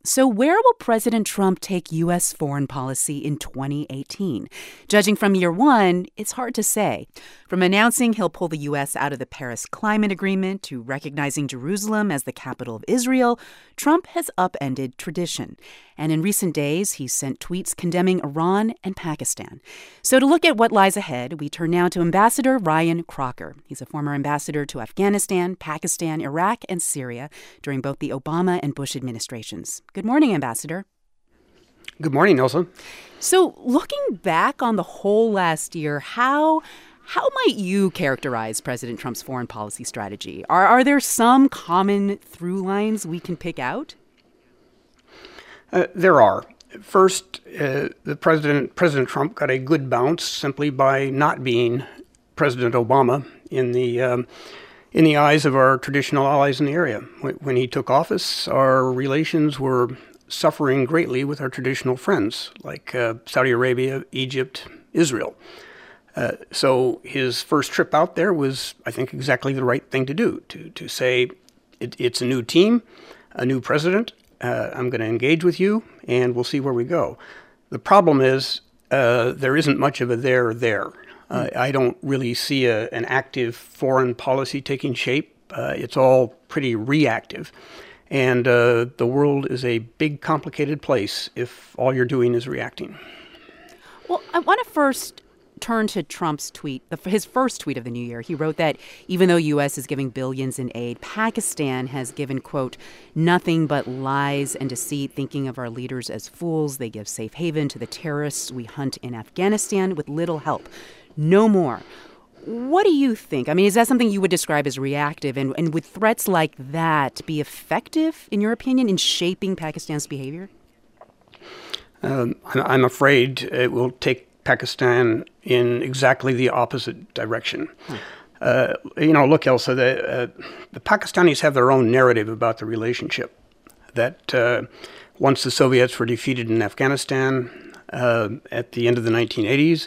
So where will President Trump take U.S. foreign policy in 2018? Judging from year one, it's hard to say. From announcing he'll pull the U.S. out of the Paris Climate Agreement to recognizing Jerusalem as the capital of Israel, Trump has upended tradition. And in recent days, he's sent tweets condemning Iran and Pakistan. So to look at what lies ahead, we turn now to Ambassador Ryan Crocker. He's a former ambassador to Afghanistan, Pakistan, Iraq, and Syria during both the Obama and Bush administrations. Good morning, Ambassador. Good morning, Nelson. So looking back on the whole last year, how might you characterize President Trump's foreign policy strategy? Are there some common through lines we can pick out? There are. First, President Trump got a good bounce simply by not being President Obama in the eyes of our traditional allies in the area. When he took office, our relations were suffering greatly with our traditional friends like Saudi Arabia, Egypt, Israel. So his first trip out there was, I think, exactly the right thing to do, to say it's a new team, a new president. I'm going to engage with you, and we'll see where we go. The problem is there isn't much of a there. I don't really see an active foreign policy taking shape. It's all pretty reactive. And the world is a big, complicated place if all you're doing is reacting. Well, I want to first turn to Trump's tweet, his first tweet of the new year. He wrote that even though U.S. is giving billions in aid, Pakistan has given, quote, nothing but lies and deceit, thinking of our leaders as fools. They give safe haven to the terrorists we hunt in Afghanistan with little help. No more. What do you think? I mean, is that something you would describe as reactive? And would threats like that be effective, in your opinion, in shaping Pakistan's behavior? I'm afraid it will take Pakistan in exactly the opposite direction. Look, Elsa, the Pakistanis have their own narrative about the relationship. That once the Soviets were defeated in Afghanistan at the end of the 1980s,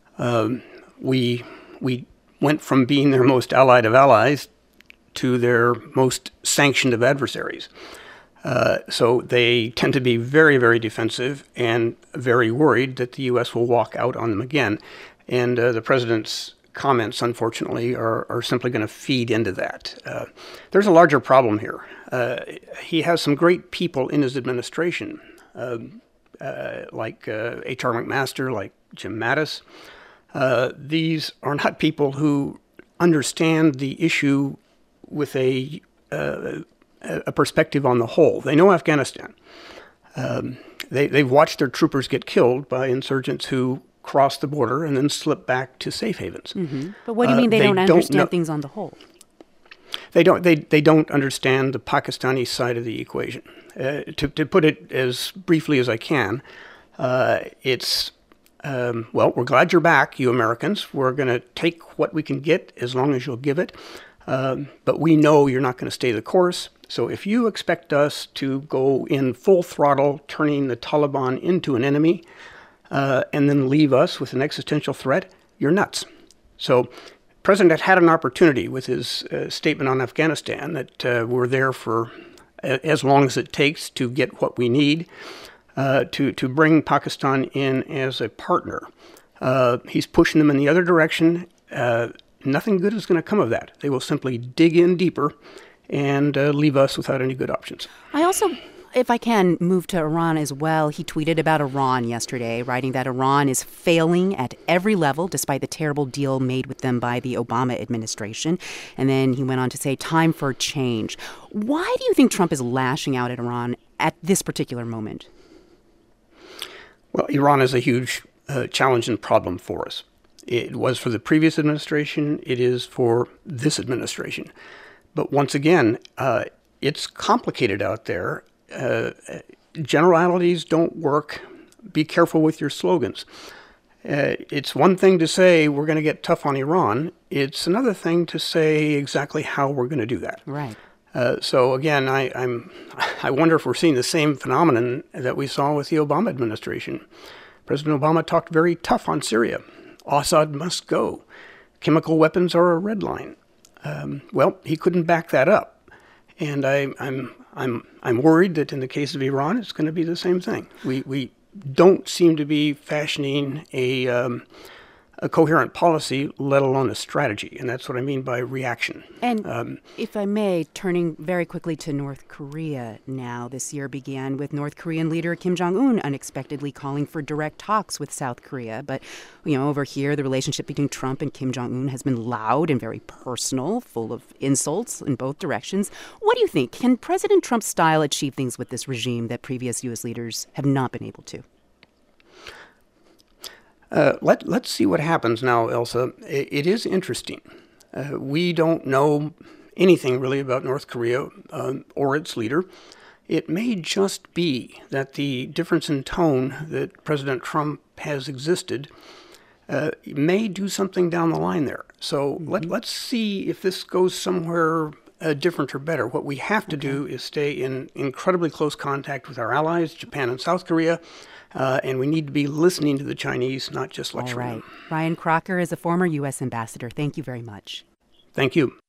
we went from being their most allied of allies to their most sanctioned of adversaries. So they tend to be very, very defensive and very worried that the U.S. will walk out on them again. And the president's comments, unfortunately, are simply going to feed into that. There's a larger problem here. He has some great people in his administration, like H.R. McMaster, like Jim Mattis. These are not people who understand the issue with a perspective on the whole. They know Afghanistan. They've watched their troopers get killed by insurgents who cross the border and then slip back to safe havens. Mm-hmm. But what do you mean they don't understand things on the whole? They don't understand the Pakistani side of the equation. To put it as briefly as I can, it's we're glad you're back, you Americans. We're going to take what we can get as long as you'll give it. But we know you're not going to stay the course. So if you expect us to go in full throttle, turning the Taliban into an enemy, and then leave us with an existential threat, you're nuts. So the president had an opportunity with his statement on Afghanistan that we're there for as long as it takes to get what we need, to bring Pakistan in as a partner. He's pushing them in the other direction. Nothing good is going to come of that. They will simply dig in deeper and leave us without any good options. I also, if I can, move to Iran as well. He tweeted about Iran yesterday, writing that Iran is failing at every level despite the terrible deal made with them by the Obama administration. And then he went on to say, time for change. Why do you think Trump is lashing out at Iran at this particular moment? Well, Iran is a huge challenge and problem for us. It was for the previous administration. It is for this administration. But once again, it's complicated out there. Generalities don't work. Be careful with your slogans. It's one thing to say we're going to get tough on Iran. It's another thing to say exactly how we're going to do that. Right. So again, I wonder if we're seeing the same phenomenon that we saw with the Obama administration. President Obama talked very tough on Syria. Assad must go. Chemical weapons are a red line. Well, he couldn't back that up. And I'm I'm worried that in the case of Iran, it's going to be the same thing. We don't seem to be fashioning a coherent policy, let alone a strategy. And that's what I mean by reaction. And if I may, turning very quickly to North Korea now. This year began with North Korean leader Kim Jong-un unexpectedly calling for direct talks with South Korea. But, over here, the relationship between Trump and Kim Jong-un has been loud and very personal, full of insults in both directions. What do you think? Can President Trump's style achieve things with this regime that previous U.S. leaders have not been able to? Let's see what happens now, Elsa. It is interesting. We don't know anything really about North Korea or its leader. It may just be that the difference in tone that President Trump has existed may do something down the line there. So let's see if this goes somewhere different or better. What we have to do is stay in incredibly close contact with our allies, Japan and South Korea. And we need to be listening to the Chinese, not just lecturing them. Ryan Crocker is a former U.S. ambassador. Thank you very much. Thank you.